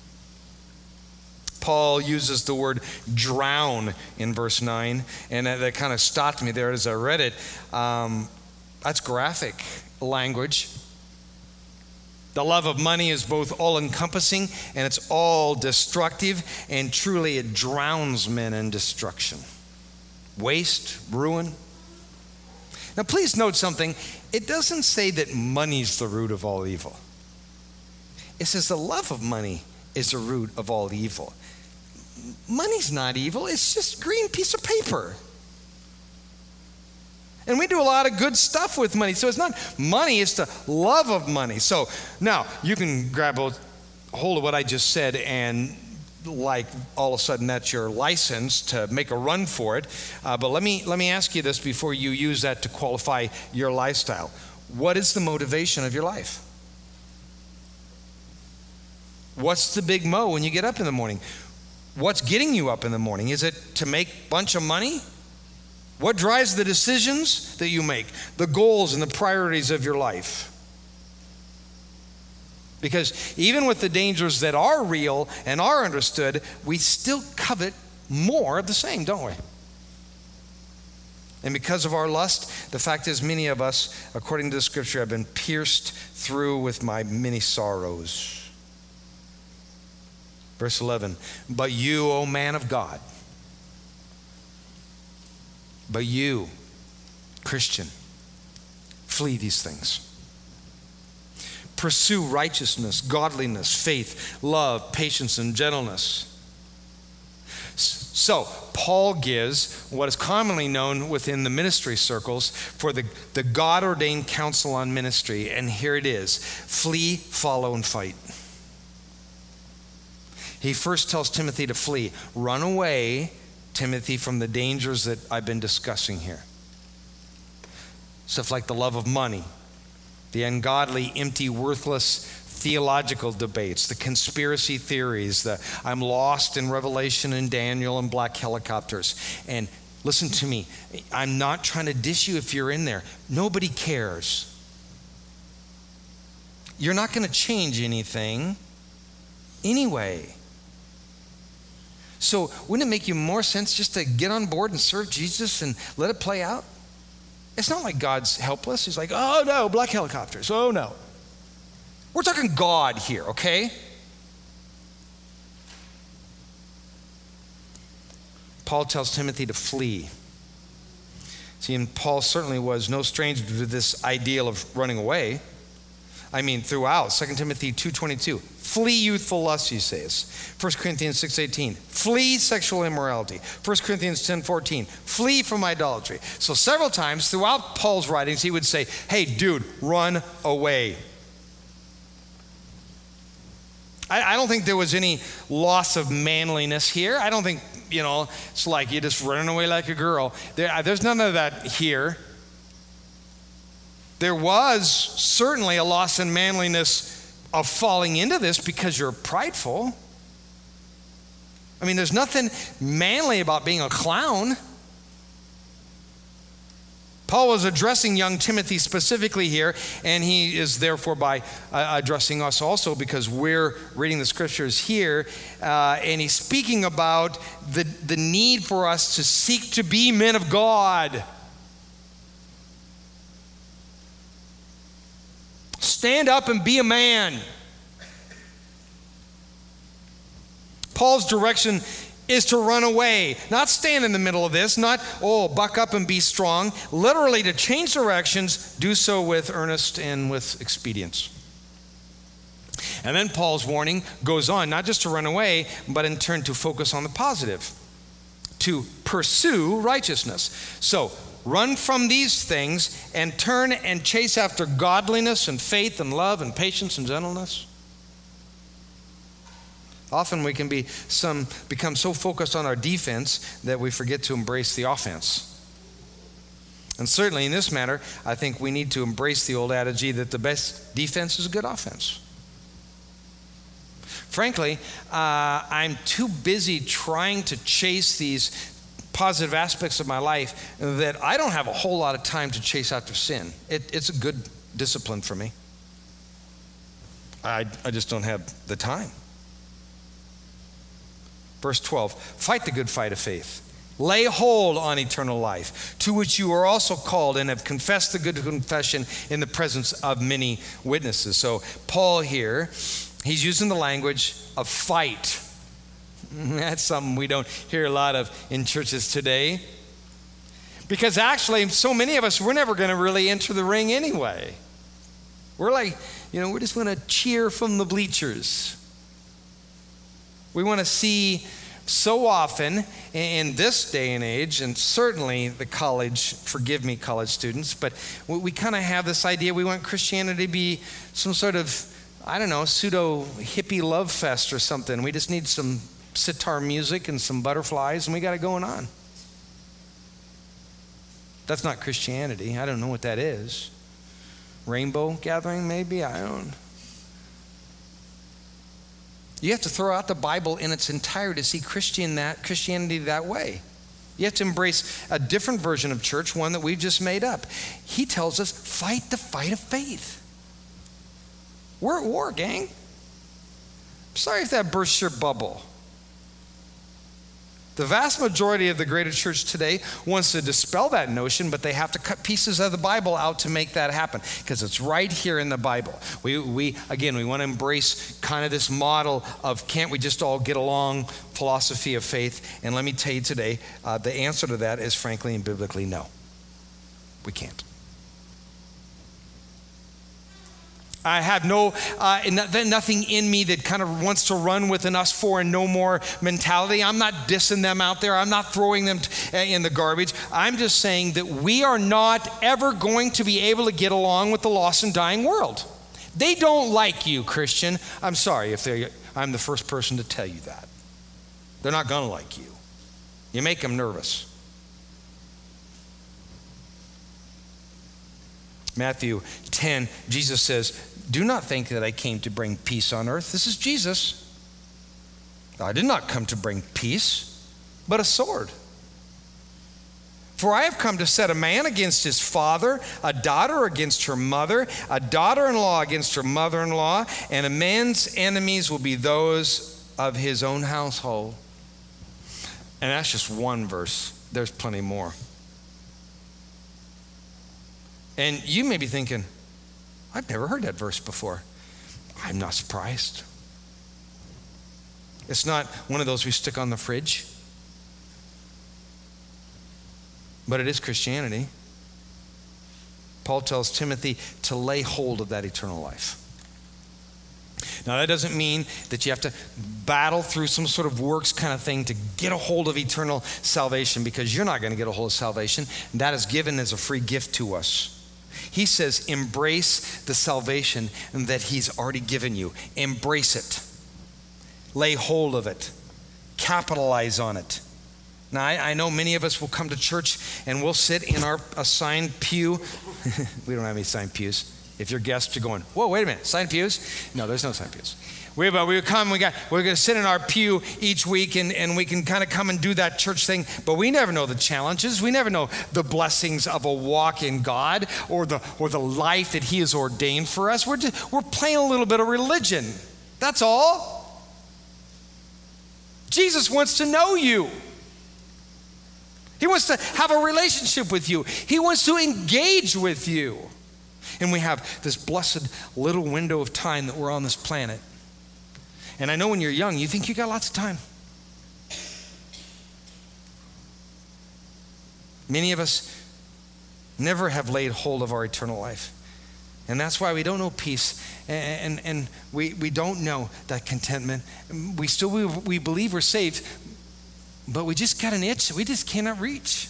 Paul uses the word drown in verse 9, and that kind of stopped me there as I read it. That's graphic language. The love of money is both all-encompassing and it's all destructive, and truly it drowns men in destruction. Waste, ruin. Now please note something. It doesn't say that money's the root of all evil. It says the love of money is the root of all evil. Money's not evil, it's just a green piece of paper. And we do a lot of good stuff with money. So it's not money, it's the love of money. So now you can grab a hold of what I just said, and like all of a sudden that's your license to make a run for it. But let me ask you this before you use that to qualify your lifestyle. What is the motivation of your life? What's the big mo when you get up in the morning? What's getting you up in the morning? Is it to make a bunch of money? What drives the decisions that you make, the goals and the priorities of your life? Because even with the dangers that are real and are understood, we still covet more of the same, don't we? And because of our lust, the fact is many of us, according to the scripture, have been pierced through with my many sorrows. Verse 11, but you, O man of God, but you, Christian, flee these things. Pursue righteousness, godliness, faith, love, patience, and gentleness. So, Paul gives what is commonly known within the ministry circles for the God-ordained counsel on ministry, and here it is. Flee, follow, and fight. He first tells Timothy to flee. Run away, Timothy, from the dangers that I've been discussing here. Stuff like the love of money, the ungodly, empty, worthless theological debates, the conspiracy theories, the I'm lost in Revelation and Daniel and black helicopters. And listen to me, I'm not trying to dish you if you're in there. Nobody cares. You're not going to change anything. anyway. So wouldn't it make you more sense just to get on board and serve Jesus and let it play out? It's not like God's helpless. He's like, oh no, black helicopters, oh no. We're talking God here, okay? Paul tells Timothy to flee. See, and Paul certainly was no stranger to this ideal of running away. I mean, throughout, 2 Timothy 2:22, flee youthful lusts, he says. 1 Corinthians 6:18, flee sexual immorality. 1 Corinthians 10:14, flee from idolatry. So several times throughout Paul's writings, he would say, hey, dude, run away. I don't think there was any loss of manliness here. I don't think, it's like you're just running away like a girl. There's none of that here. There was certainly a loss in manliness of falling into this because you're prideful. I mean, there's nothing manly about being a clown. Paul was addressing young Timothy specifically here, and he is therefore by addressing us also because we're reading the scriptures here, and he's speaking about the need for us to seek to be men of God. Stand up and be a man. Paul's direction is to run away, not stand in the middle of this, not, buck up and be strong. Literally, to change directions, do so with earnest and with expedience. And then Paul's warning goes on, not just to run away, but in turn to focus on the positive, to pursue righteousness. So, run from these things and turn and chase after godliness and faith and love and patience and gentleness. Often we can become so focused on our defense that we forget to embrace the offense. And certainly in this matter, I think we need to embrace the old adage that the best defense is a good offense. Frankly, I'm too busy trying to chase these positive aspects of my life that I don't have a whole lot of time to chase after sin. It's a good discipline for me. I just don't have the time. Verse 12, fight the good fight of faith. Lay hold on eternal life, to which you are also called and have confessed the good confession in the presence of many witnesses. So Paul here, he's using the language of fight. That's something we don't hear a lot of in churches today. Because actually, so many of us, we're never going to really enter the ring anyway. We're like, we just want to cheer from the bleachers. We want to see so often in this day and age, and certainly the college, forgive me, college students, but we kind of have this idea we want Christianity to be some sort of, pseudo hippie love fest or something. We just need some sitar music and some butterflies, and we got it going on. That's not Christianity. I don't know what that is. Rainbow gathering, maybe? I don't. You have to throw out the Bible in its entirety to see Christianity that way. You have to embrace a different version of church, one that we've just made up. He tells us, fight the fight of faith. We're at war, gang. Sorry if that bursts your bubble. The vast majority of the greater church today wants to dispel that notion, but they have to cut pieces of the Bible out to make that happen because it's right here in the Bible. We want to embrace kind of this model of can't we just all get along philosophy of faith. And let me tell you today, the answer to that is frankly and biblically no. We can't. I have nothing in me that kind of wants to run with an us four and no more mentality. I'm not dissing them out there. I'm not throwing them in the garbage. I'm just saying that we are not ever going to be able to get along with the lost and dying world. They don't like you, Christian. I'm sorry if I'm the first person to tell you that. They're not going to like you. You make them nervous. Matthew 10, Jesus says, do not think that I came to bring peace on earth. This is Jesus. I did not come to bring peace, but a sword. For I have come to set a man against his father, a daughter against her mother, a daughter-in-law against her mother-in-law, and a man's enemies will be those of his own household. And that's just one verse. There's plenty more. And you may be thinking, I've never heard that verse before. I'm not surprised. It's not one of those we stick on the fridge. But it is Christianity. Paul tells Timothy to lay hold of that eternal life. Now, that doesn't mean that you have to battle through some sort of works kind of thing to get a hold of eternal salvation, because you're not going to get a hold of salvation. That is given as a free gift to us. He says, embrace the salvation that he's already given you. Embrace it. Lay hold of it. Capitalize on it. Now, I know many of us will come to church and we'll sit in our assigned pew. We don't have any assigned pews. If you're guests, you're going, whoa, wait a minute, assigned pews? No, there's no assigned pews. We would come, we're going to sit in our pew each week, and we can kind of come and do that church thing, but we never know the challenges. We never know the blessings of a walk in God or the life that he has ordained for us. We're playing a little bit of religion. That's all. Jesus wants to know you. He wants to have a relationship with you. He wants to engage with you. And we have this blessed little window of time that we're on this planet. And I know when you're young, you think you got lots of time. Many of us never have laid hold of our eternal life. And that's why we don't know peace, and we don't know that contentment. We believe we're saved, but we just got an itch that we just cannot reach.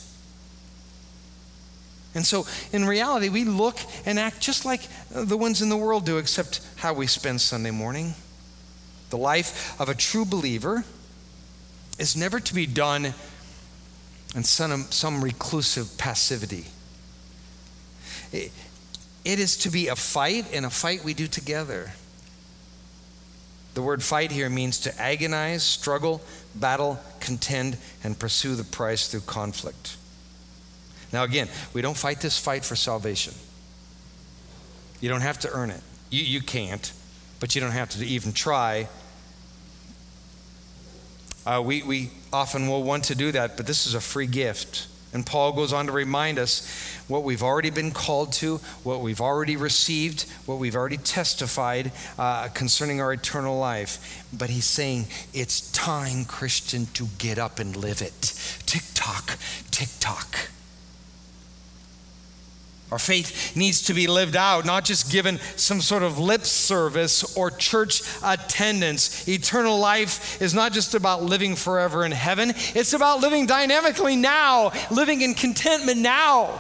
And so in reality, we look and act just like the ones in the world do, except how we spend Sunday morning. The life of a true believer is never to be done in some reclusive passivity. It is to be a fight, and a fight we do together. The word fight here means to agonize, struggle, battle, contend, and pursue the prize through conflict. Now again, we don't fight this fight for salvation. You don't have to earn it. You can't, but you don't have to even try. We often will want to do that, but this is a free gift. And Paul goes on to remind us what we've already been called to, what we've already received, what we've already testified concerning our eternal life. But he's saying, it's time, Christian, to get up and live it. Tick-tock, tick-tock. Our faith needs to be lived out, not just given some sort of lip service or church attendance. Eternal life is not just about living forever in heaven. It's about living dynamically now, living in contentment now.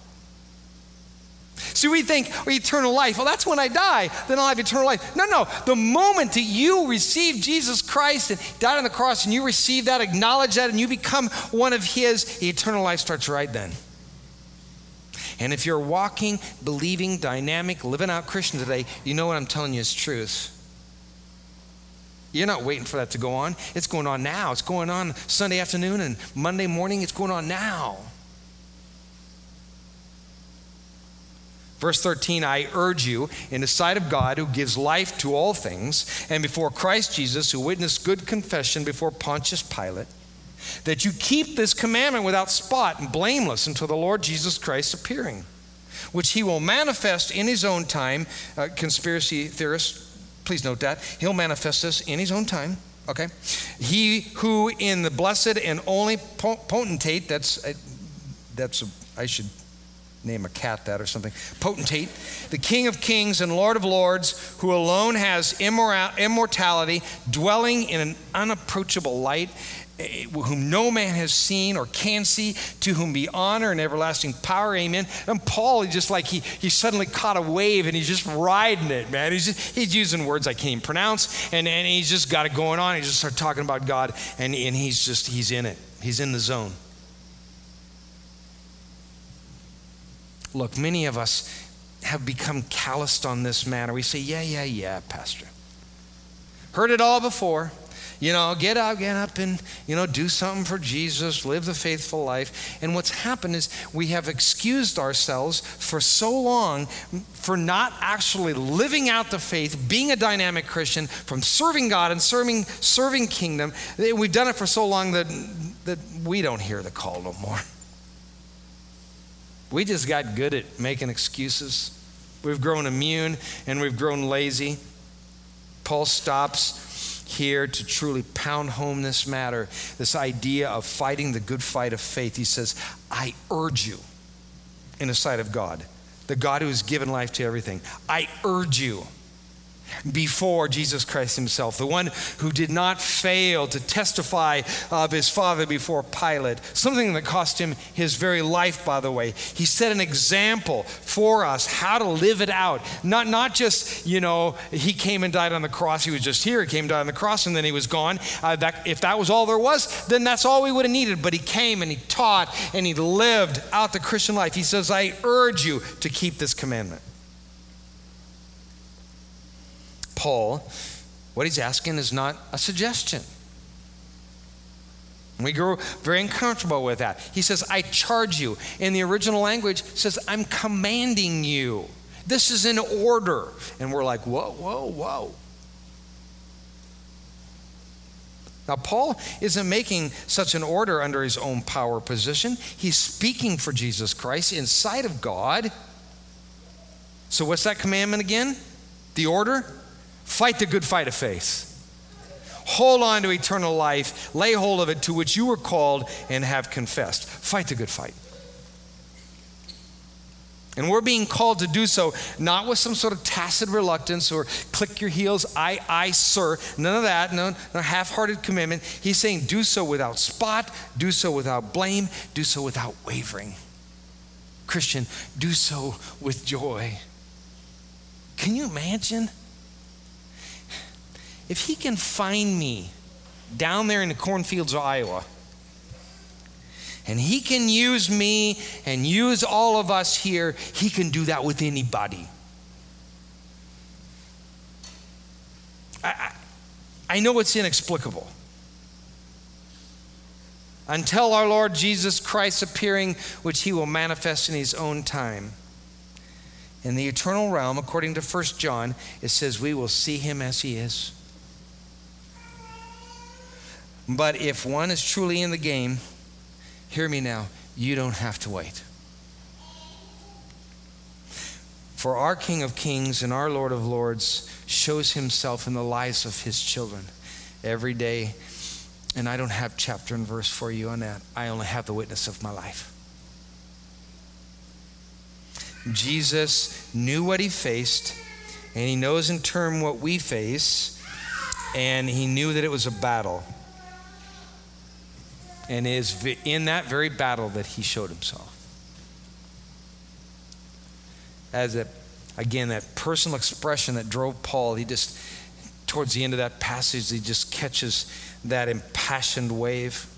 See, we think eternal life, well, that's when I die, then I'll have eternal life. No. The moment that you receive Jesus Christ and died on the cross, and you receive that, acknowledge that, and you become one of his, eternal life starts right then. And if you're walking, believing, dynamic, living out Christian today, you know what I'm telling you is truth. You're not waiting for that to go on. It's going on now. It's going on Sunday afternoon and Monday morning. It's going on now. Verse 13, I urge you in the sight of God, who gives life to all things, and before Christ Jesus, who witnessed good confession before Pontius Pilate, that you keep this commandment without spot and blameless until the Lord Jesus Christ appearing, which he will manifest in his own time. Conspiracy theorists, please note that. He'll manifest this in his own time, okay? He who in the blessed and only potentate, I should name a cat that or something, potentate, the King of kings and Lord of lords, who alone has immortality, dwelling in an unapproachable light, whom no man has seen or can see, to whom be honor and everlasting power, amen. And Paul, he suddenly caught a wave and he's just riding it, man. He's using words I can't even pronounce, and he's just got it going on. He just started talking about God, and he's in it. He's in the zone. Look, many of us have become calloused on this matter. We say, yeah, Pastor. Heard it all before. Get up and, do something for Jesus, live the faithful life. And what's happened is we have excused ourselves for so long for not actually living out the faith, being a dynamic Christian, from serving God and serving kingdom. We've done it for so long that we don't hear the call no more. We just got good at making excuses. We've grown immune and we've grown lazy. Paul stops here to truly pound home this matter, this idea of fighting the good fight of faith. He says, I urge you in the sight of God, the God who has given life to everything. I urge you before Jesus Christ himself, the one who did not fail to testify of his Father before Pilate, something that cost him his very life, by the way. He set an example for us how to live it out. Not just, he came and died on the cross. He was just here. He came and died on the cross and then he was gone. If that was all there was, then that's all we would have needed. But he came and he taught and he lived out the Christian life. He says, I urge you to keep this commandment. Paul, what he's asking is not a suggestion. We grow very uncomfortable with that. He says, I charge you. In the original language, it says, I'm commanding you. This is an order. And we're like, whoa. Now, Paul isn't making such an order under his own power position. He's speaking for Jesus Christ inside of God. So what's that commandment again? The order? Fight the good fight of faith. Hold on to eternal life. Lay hold of it, to which you were called and have confessed. Fight the good fight. And we're being called to do so, not with some sort of tacit reluctance or click your heels, I, sir. None of that, no half-hearted commitment. He's saying do so without spot, do so without blame, do so without wavering. Christian, do so with joy. Can you imagine? If he can find me down there in the cornfields of Iowa, and he can use me and use all of us here, he can do that with anybody. I know it's inexplicable. Until our Lord Jesus Christ appearing, which he will manifest in his own time. In the eternal realm, according to 1 John, it says we will see him as he is. But if one is truly in the game, hear me now, you don't have to wait. For our King of Kings and our Lord of Lords shows himself in the lives of his children every day. And I don't have chapter and verse for you on that. I only have the witness of my life. Jesus knew what he faced, and he knows in turn what we face, and he knew that it was a battle. And it is in that very battle that he showed himself. Again, that personal expression that drove Paul, he just, towards the end of that passage, he just catches that impassioned wave.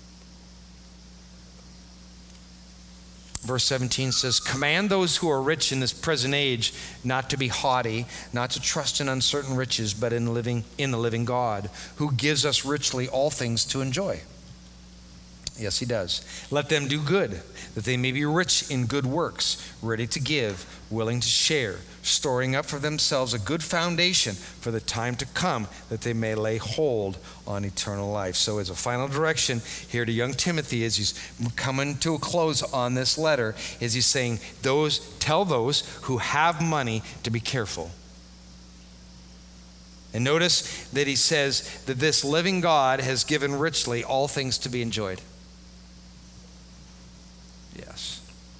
Verse 17 says, command those who are rich in this present age not to be haughty, not to trust in uncertain riches, but in the living God, who gives us richly all things to enjoy. Yes, he does. Let them do good, that they may be rich in good works, ready to give, willing to share, storing up for themselves a good foundation for the time to come, that they may lay hold on eternal life. So as a final direction here to young Timothy, as he's coming to a close on this letter, is he's saying, tell those who have money to be careful. And notice that he says that this living God has given richly all things to be enjoyed. Yes.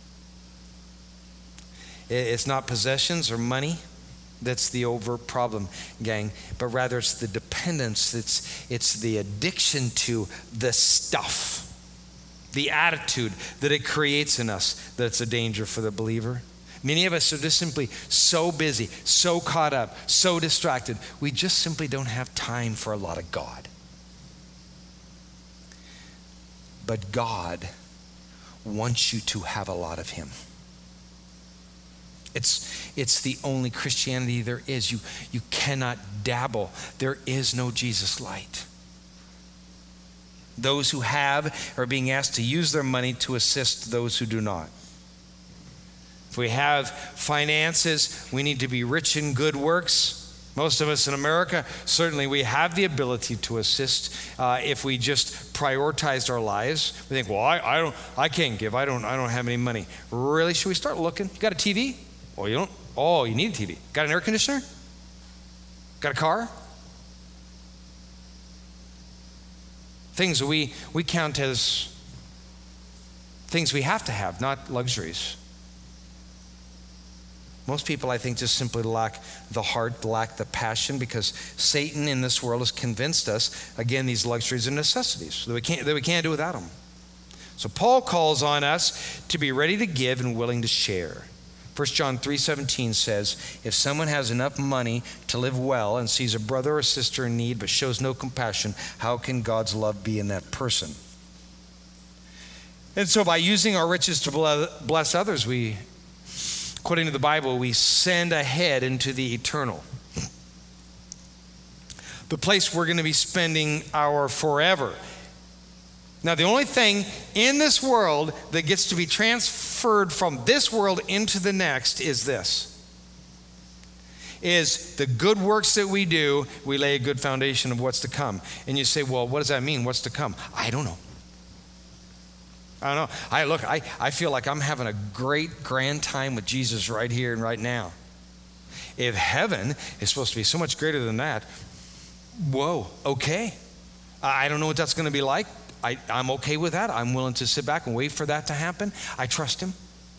It's not possessions or money that's the overt problem, gang, but rather it's the dependence, it's the addiction to the stuff, the attitude that it creates in us that's a danger for the believer. Many of us are just simply so busy, so caught up, so distracted, we just simply don't have time for a lot of God. But God wants you to have a lot of him. It's the only Christianity there is. You cannot dabble. There is no Jesus light. Those who have are being asked to use their money to assist those who do not. If we have finances, we need to be rich in good works. Most of us in America, certainly we have the ability to assist if we just prioritized our lives. We think, well, I can't give. I don't have any money. Really? Should we start looking? You got a TV? Oh, you don't? Oh, you need a TV. Got an air conditioner? Got a car? Things we count as things we have to have, not luxuries. Most people, I think, just simply lack the heart, lack the passion, because Satan in this world has convinced us, again, these luxuries are necessities, that we can't do without them. So Paul calls on us to be ready to give and willing to share. 1 John 3:17 says, if someone has enough money to live well and sees a brother or sister in need but shows no compassion, how can God's love be in that person? And so by using our riches to bless others, according to the Bible, we send ahead into the eternal, the place we're going to be spending our forever. Now, the only thing in this world that gets to be transferred from this world into the next is the good works that we do, we lay a good foundation of what's to come. And you say, well, what does that mean? What's to come? I don't know. I feel like I'm having a great grand time with Jesus right here and right now. If heaven is supposed to be so much greater than that, whoa, okay. I don't know what that's going to be like. I'm okay with that. I'm willing to sit back and wait for that to happen. I trust him.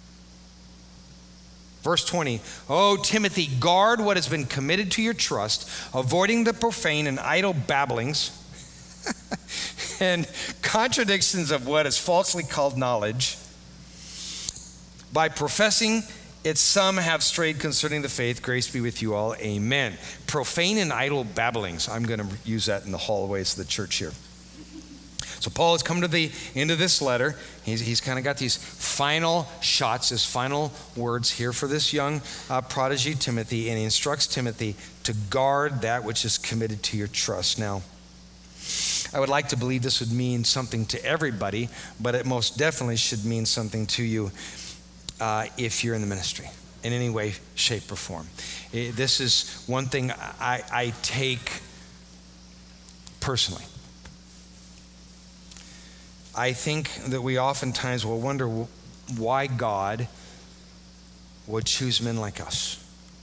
Verse 20, oh, Timothy, guard what has been committed to your trust, avoiding the profane and idle babblings and contradictions of what is falsely called knowledge. By professing it, some have strayed concerning the faith. Grace be with you all. Amen. Profane and idle babblings. I'm going to use that in the hallways of the church here. So Paul has come to the end of this letter. He's kind of got these final shots, his final words here for this young prodigy Timothy, and he instructs Timothy to guard that which is committed to your trust. Now, I would like to believe this would mean something to everybody, but it most definitely should mean something to you if you're in the ministry in any way, shape, or form. This is one thing I take personally. I think that we oftentimes will wonder why God would choose men like us.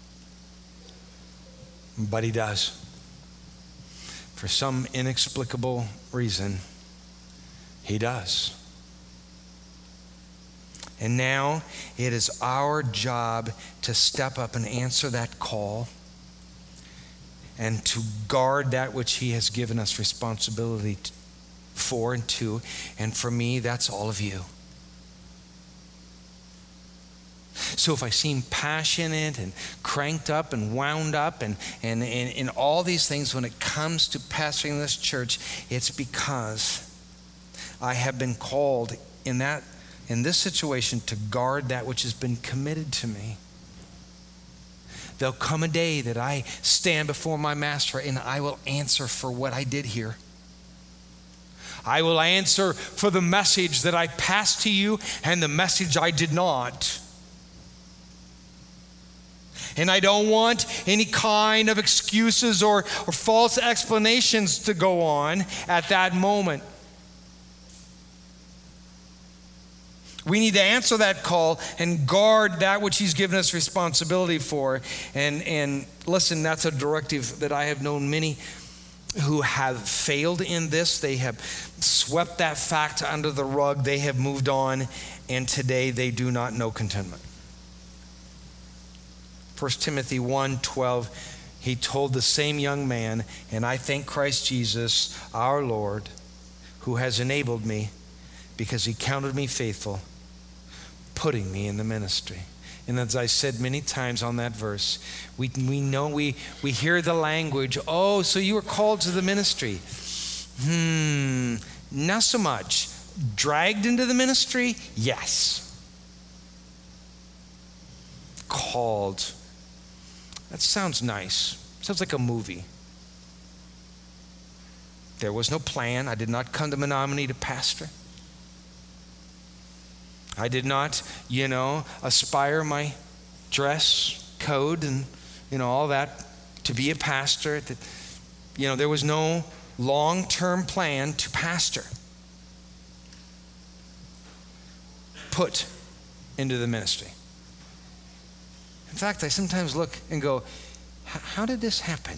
But he does. For some inexplicable reason, he does. And now it is our job to step up and answer that call and to guard that which he has given us responsibility for and to. And for me, that's all of you. So if I seem passionate and cranked up and wound up and all these things when it comes to pastoring this church, it's because I have been called in this situation to guard that which has been committed to me. There'll come a day that I stand before my master and I will answer for what I did here. I will answer for the message that I passed to you and the message I did not. And I don't want any kind of excuses or false explanations to go on at that moment. We need to answer that call and guard that which he's given us responsibility for. And listen, that's a directive that I have known many who have failed in this. They have swept that fact under the rug. They have moved on, and today they do not know contentment. 1 Timothy 1:12, he told the same young man, and I thank Christ Jesus, our Lord, who has enabled me because he counted me faithful, putting me in the ministry. And as I said many times on that verse, we know, we hear the language, oh, so you were called to the ministry. Not so much. Dragged into the ministry? Yes. Called. That sounds nice. Sounds like a movie. There was no plan. I did not come to Menominee to pastor. I did not, aspire my dress code and, all that to be a pastor. There was no long-term plan to pastor put into the ministry. In fact, I sometimes look and go, how did this happen?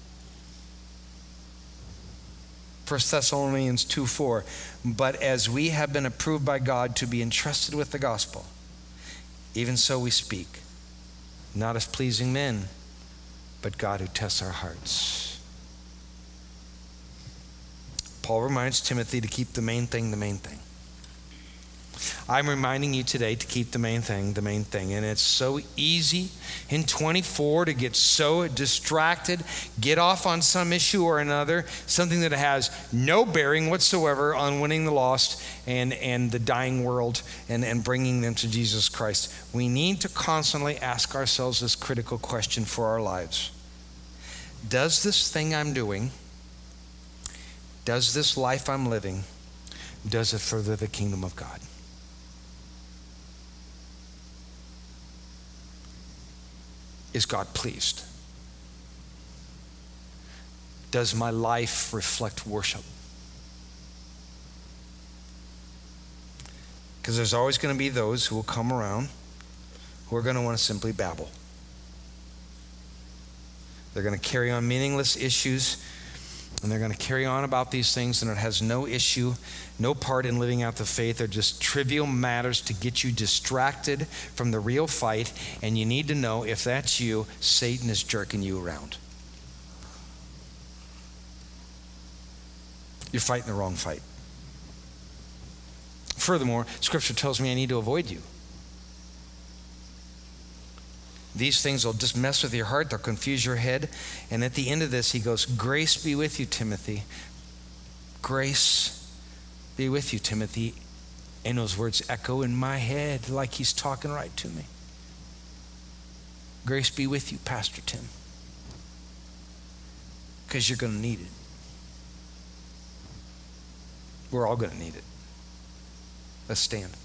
1 Thessalonians 2:4, but as we have been approved by God to be entrusted with the gospel, even so we speak, not as pleasing men, but God who tests our hearts. Paul reminds Timothy to keep the main thing the main thing. I'm reminding you today to keep the main thing the main thing. And it's so easy in 24 to get so distracted, get off on some issue or another, something that has no bearing whatsoever on winning the lost and the dying world and bringing them to Jesus Christ. We need to constantly ask ourselves this critical question for our lives. Does this thing I'm doing, does this life I'm living, does it further the kingdom of God? Is God pleased? Does my life reflect worship? Because there's always going to be those who will come around who are going to want to simply babble. They're going to carry on meaningless issues, and they're going to carry on about these things, and it has no issue, no part in living out the faith. They're just trivial matters to get you distracted from the real fight, and you need to know if that's you, Satan is jerking you around. You're fighting the wrong fight. Furthermore, Scripture tells me I need to avoid you. These things will just mess with your heart. They'll confuse your head. And at the end of this, he goes, grace be with you, Timothy. Grace be with you, Timothy. And those words echo in my head like he's talking right to me. Grace be with you, Pastor Tim. Because you're going to need it. We're all going to need it. Let's stand.